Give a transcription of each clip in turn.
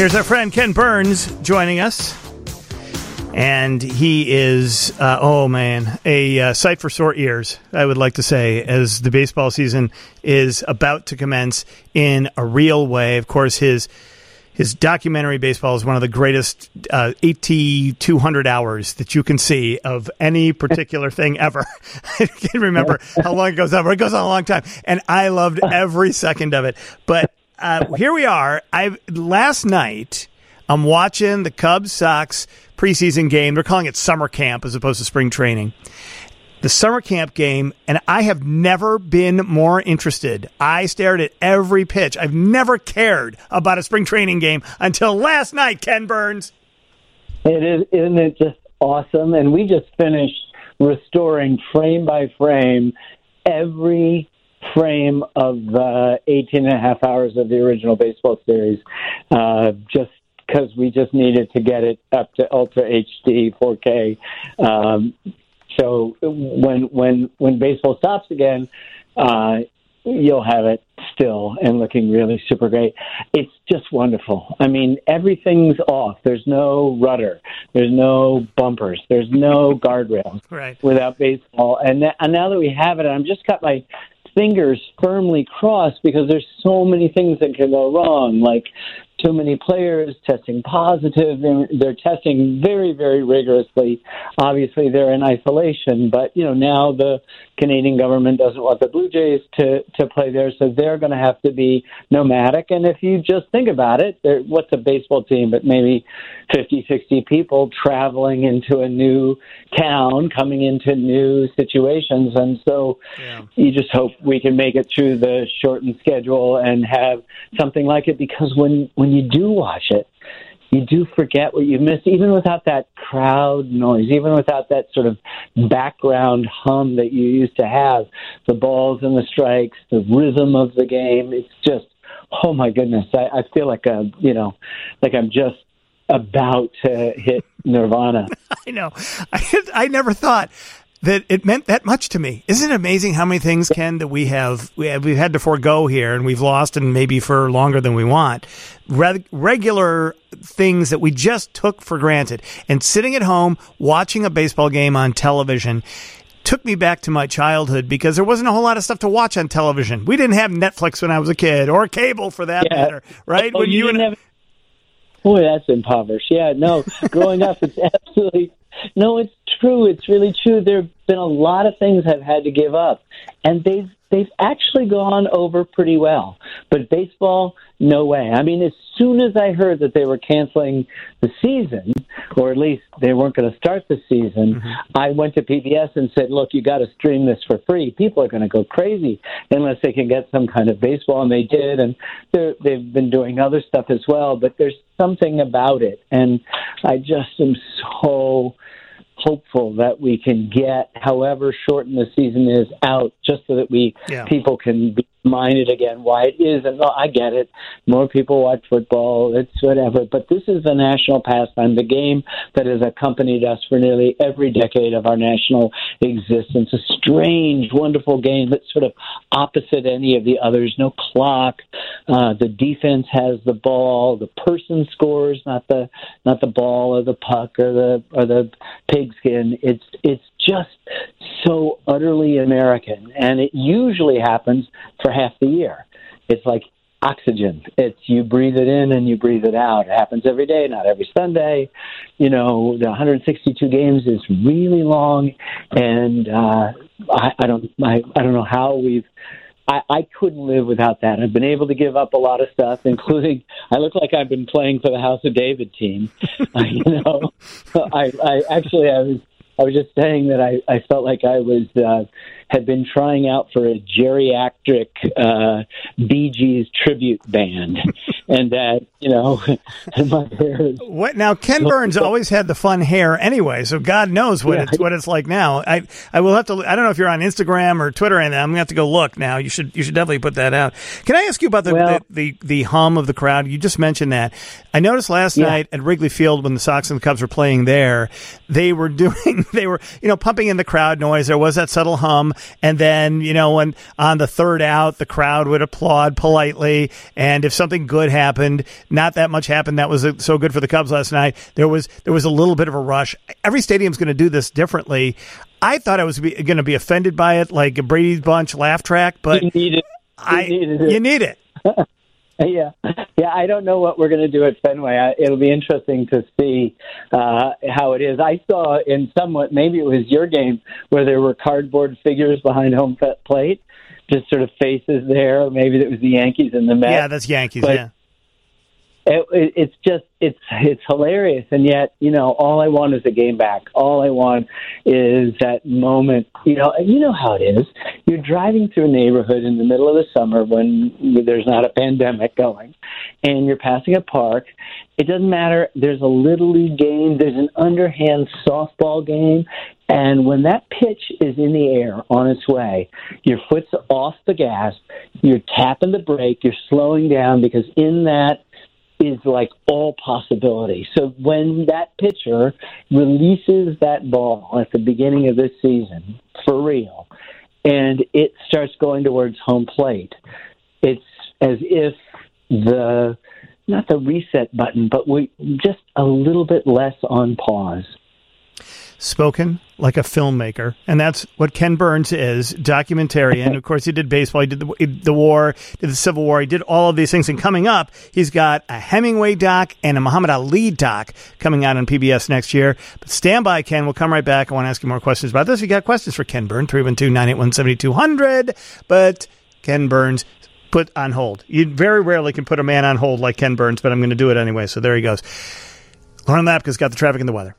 Here's our friend Ken Burns joining us. And he is, a sight for sore ears, I would like to say, as the baseball season is about to commence in a real way. Of course, his documentary baseball is one of the greatest 8,200 hours that you can see of any particular thing ever. I can't remember how long it goes on, but it goes on a long time. And I loved every second of it. But here we are. Last night, I'm watching the Cubs-Sox preseason game. They're calling it summer camp as opposed to spring training. The summer camp game, and I have never been more interested. I stared at every pitch. I've never cared about a spring training game until last night, Ken Burns. Isn't it just awesome? And we just finished restoring frame by frame every frame of the 18 and a half hours of the original baseball series, just because we just needed to get it up to Ultra HD 4K. So when baseball stops again, you'll have it still and looking really super great. It's just wonderful. I mean, everything's off. There's no rudder. There's no bumpers. There's no guardrails without baseball. And now that we have it, I'm just got my fingers firmly crossed because there's so many things that can go wrong, like too many players testing positive. They're testing very, very rigorously. Obviously, they're in isolation, but now the Canadian government doesn't want the Blue Jays to play there, so they're going to have to be nomadic. And if you just think about it, what's a baseball team but maybe 50, 60 people traveling into a new town, coming into new situations. And so you just hope we can make it through the shortened schedule and have something like it, because when you do watch it, you do forget what you missed, even without that crowd noise, even without that sort of background hum that you used to have, the balls and the strikes, the rhythm of the game. It's just, oh my goodness, I feel like I'm just about to hit nirvana. I know. I never thought that it meant that much to me. Isn't it amazing how many things, Ken, that we've had to forego here and we've lost, and maybe for longer than we want? Regular things that we just took for granted. And sitting at home watching a baseball game on television took me back to my childhood, because there wasn't a whole lot of stuff to watch on television. We didn't have Netflix when I was a kid, or cable for that matter, right? Oh, boy, that's impoverished. Yeah, no, growing up, it's absolutely... No, it's true. It's really true. There have been a lot of things I've had to give up, and they've actually gone over pretty well. But baseball, no way. I mean, as soon as I heard that they were canceling the season, or at least they weren't going to start the season, I went to PBS and said, look, you got to stream this for free. People are going to go crazy unless they can get some kind of baseball, and they did, and they've been doing other stuff as well, but there's something about it, and I just am so hopeful that we can get, however shortened the season is, out, just so that people can be reminded again why it is. And I get it. More people watch football. It's whatever. But this is a national pastime, the game that has accompanied us for nearly every decade of our national existence. A strange, wonderful game that's sort of opposite any of the others. No clock. The defense has the ball. The person scores, not the ball or the puck or the pigskin. It's just so utterly American, and it usually happens for half the year. It's like oxygen. It's you breathe it in and you breathe it out. It happens every day, not every Sunday. The 162 games is really long, and I don't know how I couldn't live without that. I've been able to give up a lot of stuff, including I look like I've been playing for the House of David team. I was just saying that I felt like I had been trying out for a geriatric Bee Gees tribute band, and that my hair is... What now? Ken Burns always had the fun hair anyway, so God knows what it's like now. I will have to. I don't know if you're on Instagram or Twitter, and I'm gonna have to go look now. You should definitely put that out. Can I ask you about the hum of the crowd? You just mentioned that. I noticed last night at Wrigley Field when the Sox and the Cubs were playing there, they were pumping in the crowd noise. There was that subtle hum. And then, when on the third out, the crowd would applaud politely. And if something good happened, not that much happened that was so good for the Cubs last night, there was a little bit of a rush. Every stadium's going to do this differently. I thought I was going to be offended by it, like a Brady Bunch laugh track, but you need it. You need it. Yeah. I don't know what we're going to do at Fenway. It'll be interesting to see how it is. I saw in somewhat, maybe it was your game, where there were cardboard figures behind home plate, just sort of faces there. Maybe it was the Yankees and the Mets. Yeah, that's Yankees. But yeah. It's hilarious, and yet all I want is a game back. All I want is that moment. You know how it is. You're driving through a neighborhood in the middle of the summer when there's not a pandemic going, and you're passing a park. It doesn't matter. There's a little league game. There's an underhand softball game. And when that pitch is in the air on its way, your foot's off the gas, you're tapping the brake, you're slowing down, because in that is like all possibility. So when that pitcher releases that ball at the beginning of this season, for real, and it starts going towards home plate, it's as if not the reset button, but we just a little bit less on pause. Spoken like a filmmaker, and that's what Ken Burns is, documentarian. Of course, he did baseball, he did the war, did the Civil War, he did all of these things. And coming up, he's got a Hemingway doc and a Muhammad Ali doc coming out on PBS next year. But stand by, Ken. We'll come right back. I want to ask you more questions about this. If you got questions for Ken Burns, 312-981-7200. But Ken Burns put on hold. You very rarely can put a man on hold like Ken Burns, but I'm going to do it anyway. So there he goes. Lauren Lapka's got the traffic and the weather.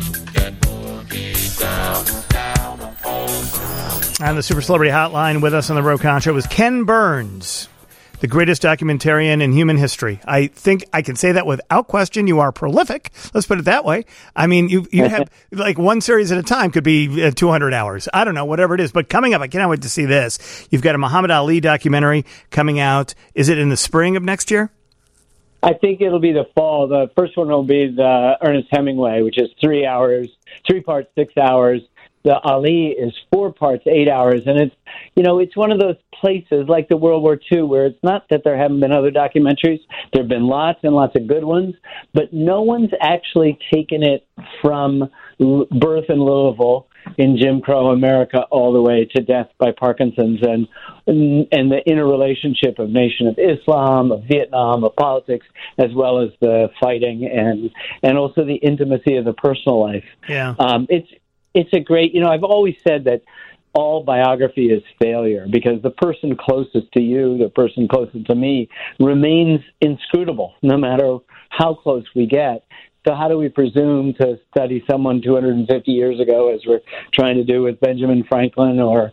On the Super Celebrity Hotline with us on the Roe Contra was Ken Burns, the greatest documentarian in human history. I think I can say that without question. You are prolific. Let's put it that way. I mean, you have like one series at a time could be 200 hours. I don't know, whatever it is. But coming up, I cannot wait to see this. You've got a Muhammad Ali documentary coming out. Is it in the spring of next year? I think it'll be the fall. The first one will be the Ernest Hemingway, which is 3 parts, 6 hours. The Ali is 4 parts, 8 hours. And it's one of those places like the World War II where it's not that there haven't been other documentaries. There have been lots and lots of good ones, but no one's actually taken it from birth in Louisville in Jim Crow America all the way to death by Parkinson's and the interrelationship of Nation of Islam, of Vietnam, of politics, as well as the fighting and also the intimacy of the personal life. Yeah. It's a great, I've always said that all biography is failure because the person closest to you, the person closest to me, remains inscrutable no matter how close we get. So how do we presume to study someone 250 years ago, as we're trying to do with Benjamin Franklin, or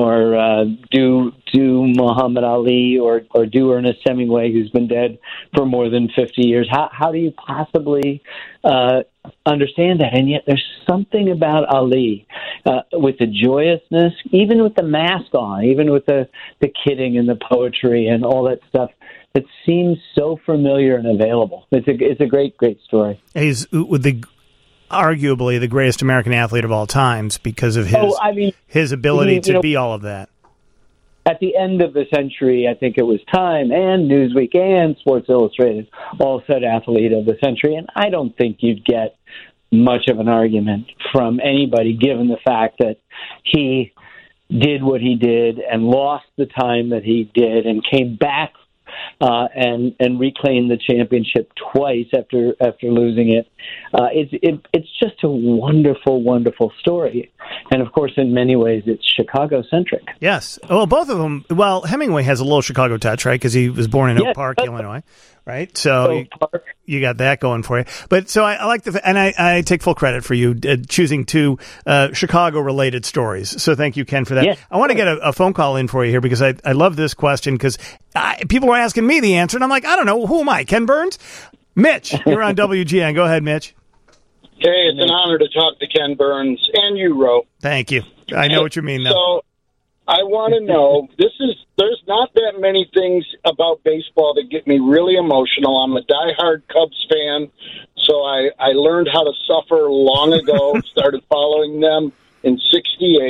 do Muhammad Ali, or do Ernest Hemingway, who's been dead for more than 50 years? How do you possibly understand that? And yet there's something about Ali with the joyousness, even with the mask on, even with the kidding and the poetry and all that stuff, that seems so familiar and available. It's a great, great story. He's arguably the greatest American athlete of all times because of his ability to be all of that. At the end of the century, I think it was Time and Newsweek and Sports Illustrated all said athlete of the century, and I don't think you'd get much of an argument from anybody given the fact that he did what he did and lost the time that he did and came back and reclaimed the championship twice after losing it. It's just a wonderful, wonderful story. And, of course, in many ways, it's Chicago-centric. Yes. Well, both of them. Well, Hemingway has a little Chicago touch, right, because he was born in Oak Park, Illinois. Right, so you got that going for you. But so I like and I take full credit for you choosing two Chicago-related stories. So thank you, Ken, for that. Yes. I want to get a phone call in for you here because I love this question because people were asking me the answer, and I'm like, I don't know, who am I, Ken Burns? Mitch, you're on WGN. Go ahead, Mitch. Hey, it's an honor to talk to Ken Burns and you, Ro. Thank you. I know what you mean, though. So I want to know, there's not that many things about baseball that get me really emotional. I'm a diehard Cubs fan, so I learned how to suffer long ago, started following them in '68.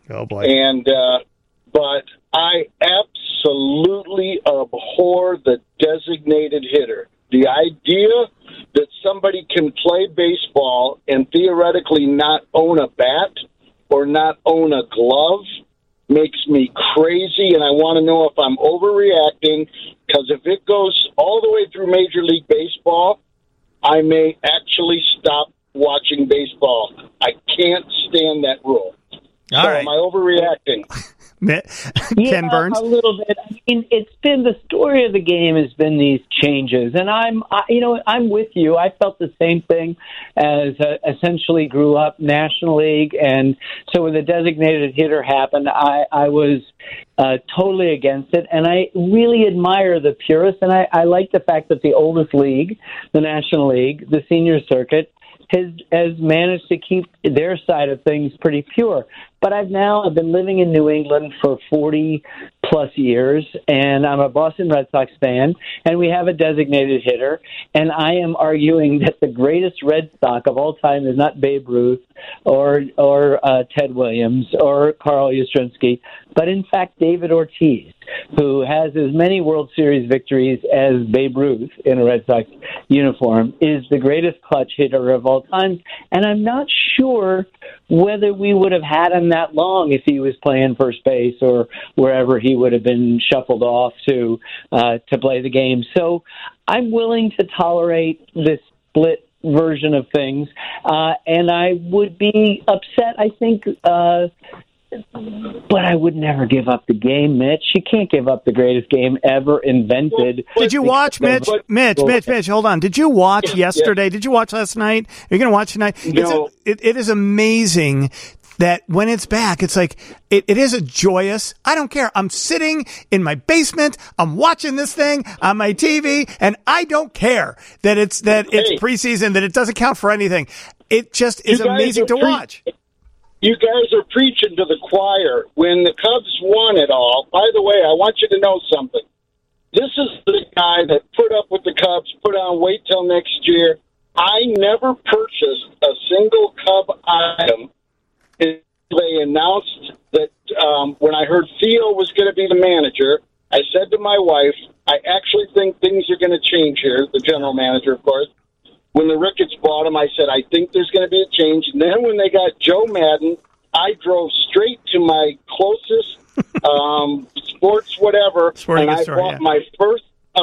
Oh, boy. And but I absolutely abhor the designated hitter. The idea that somebody can play baseball and theoretically not own a bat or not own a glove makes me crazy, and I want to know if I'm overreacting, because if it goes all the way through Major League Baseball, I may actually stop watching baseball. I can't stand that rule. All so right. am I overreacting? Ken Burns? A little bit. I mean, it's been the story of the game has been these changes, and I'm with you. I felt the same thing as essentially grew up National League, and so when the designated hitter happened, I was totally against it, and I really admire the purists, and I like the fact that the oldest league, the National League, the senior circuit, has managed to keep their side of things pretty pure. But I've been living in New England for 40 plus years, and I'm a Boston Red Sox fan, and we have a designated hitter, and I am arguing that the greatest Red Sox of all time is not Babe Ruth or Ted Williams or Carl Yastrzemski, but in fact David Ortiz, who has as many World Series victories as Babe Ruth in a Red Sox uniform, is the greatest clutch hitter of all time. And I'm not sure whether we would have had him that long if he was playing first base or wherever he would have been shuffled off to play the game. So I'm willing to tolerate this split version of things, and I would be upset, I think, but I would never give up the game, Mitch. You can't give up the greatest game ever invented. Did you watch, Mitch? Mitch, hold on. Did you watch yesterday? Yeah. Did you watch last night? Are you going to watch tonight? No. It is amazing that when it's back, it's like, it is a joyous, I don't care. I'm sitting in my basement. I'm watching this thing on my TV, and I don't care that it's preseason, that it doesn't count for anything. It just is amazing to watch. You guys are preaching to the choir. When the Cubs won it all, by the way, I want you to know something. This is the guy that put up with the Cubs, put on wait till next year. I never purchased a single Cub item. They announced that when I heard Theo was going to be the manager, I said to my wife, I actually think things are going to change here, the general manager, of course. When the Ricketts bought him, I said, I think there's going to be a change. And then when they got Joe Madden, I drove straight to my closest sports whatever, and I bought my first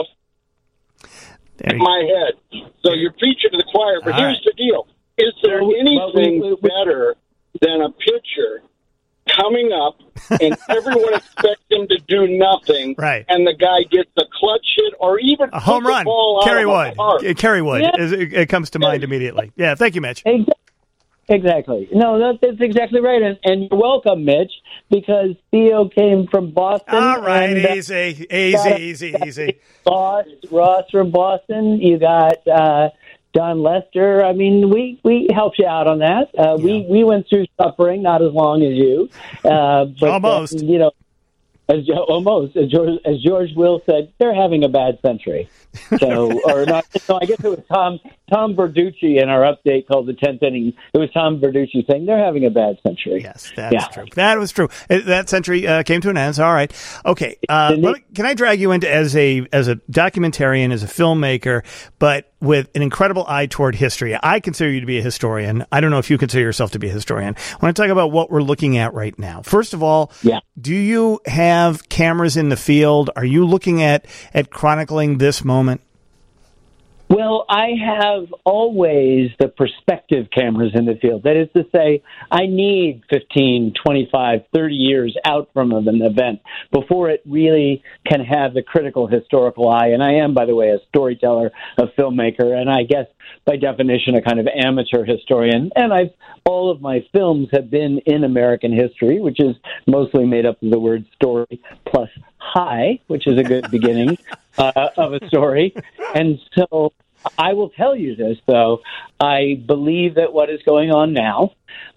in my head. So you're preaching to the choir, but here's the deal. Is there anything better than a pitcher coming up and everyone expects him to do nothing, right, and the guy gets a clutch hit or even a home run? Kerry Wood. Yeah. It comes to mind immediately. Yeah, thank you, Mitch. Exactly. No, that's exactly right. And you're welcome, Mitch, because Theo came from Boston. All right, easy. Ross from Boston. You got Don Lester. I mean, we helped you out on that. We went through suffering, not as long as you. But, almost. Almost. As George Will said, they're having a bad century. So, or not. So I guess it was Tom Verducci in our update called the 10th inning. It was Tom Verducci saying they're having a bad century. Yes, that's true. That was true. That century came to an end. All right. Okay. Can I drag you into as a documentarian, as a filmmaker, but with an incredible eye toward history? I consider you to be a historian. I don't know if you consider yourself to be a historian. I want to talk about what we're looking at right now. First of all, do you have cameras in the field? Are you looking at chronicling this moment? Well, I have always the perspective cameras in the field. That is to say, I need 15, 25, 30 years out from an event before it really can have the critical historical eye. And I am, by the way, a storyteller, a filmmaker, and I guess by definition a kind of amateur historian. And all of my films have been in American history, which is mostly made up of the word story plus high, which is a good beginning of a story. And so I will tell you this, though. I believe that what is going on now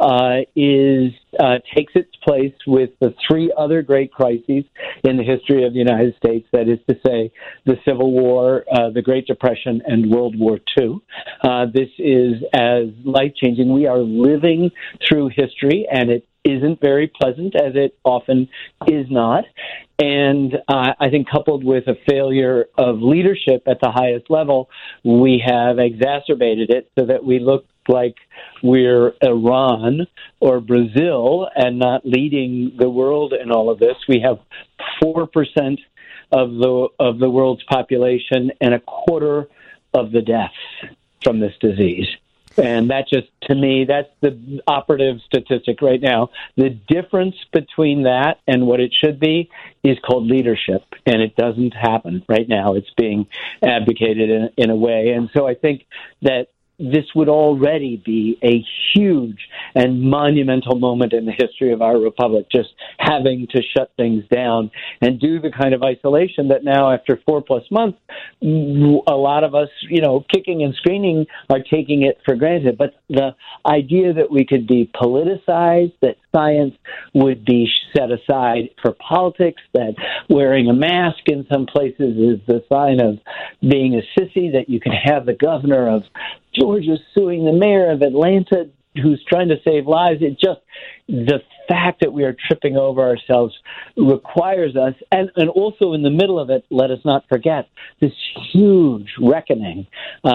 takes its place with the three other great crises in the history of the United States. That is to say, the Civil War, the Great Depression, and World War II. This is as life-changing. We are living through history, and isn't very pleasant, as it often is not. And I think coupled with a failure of leadership at the highest level, we have exacerbated it so that we look like we're Iran or Brazil and not leading the world in all of this. We have 4% of the world's population and a quarter of the deaths from this disease. And that just, to me, that's the operative statistic right now. The difference between that and what it should be is called leadership, and it doesn't happen right now. It's being advocated in a way. And so I think that this would already be a huge and monumental moment in the history of our republic, just having to shut things down and do the kind of isolation that now, after 4+ months, a lot of us, kicking and screaming, are taking it for granted. But the idea that we could be politicized, that science would be set aside for politics, that wearing a mask in some places is the sign of being a sissy, that you can have the governor of Georgia suing the mayor of Atlanta who's trying to save lives. It just, the fact that we are tripping over ourselves requires us, and also in the middle of it, let us not forget this huge reckoning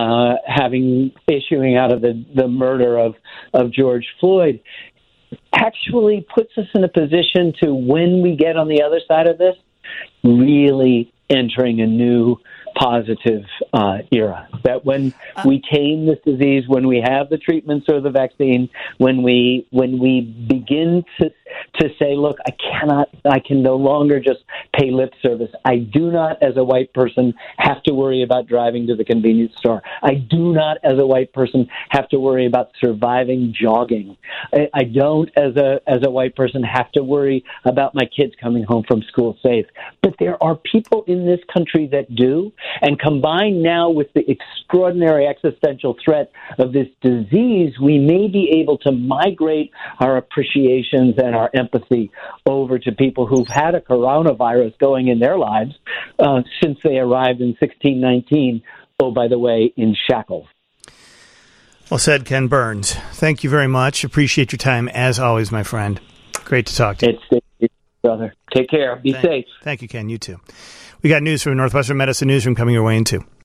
issuing out of the murder of George Floyd actually puts us in a position to, when we get on the other side of this, really entering a new positive era. That when we tame this disease, when we have the treatments or the vaccine, when we begin to say, look, I can no longer just pay lip service. I do not, as a white person, have to worry about driving to the convenience store. I do not, as a white person, have to worry about surviving jogging. I don't, as a white person, have to worry about my kids coming home from school safe. But there are people in this country that do, and combined now with the extraordinary existential threat of this disease, we may be able to migrate our appreciations and our empathy over to people who've had a coronavirus going in their lives since they arrived in 1619, oh, by the way, in shackles. Well said, Ken Burns. Thank you very much. Appreciate your time, as always, my friend. Great to talk to you. It's brother. Take care. Be safe. Thank you, Ken. You too. We got news from Northwestern Medicine Newsroom coming your way in, too.